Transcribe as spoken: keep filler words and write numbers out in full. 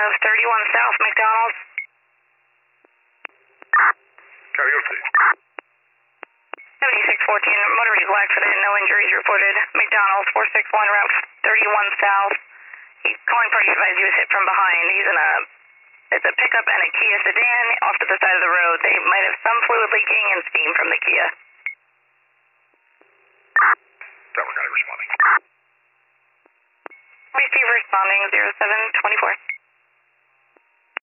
of thirty-one South McDonald's. Karaoke. seventy-six fourteen, motor vehicle accident, no injuries reported. McDonald's, four six one, route thirty-one South. He's calling party advised he was hit from behind. He's in a, it's a pickup and a Kia sedan off to the side of the road. They might have some fluid leaking and steam from the Kia. Denver County responding. Receive responding zero seven twenty-four.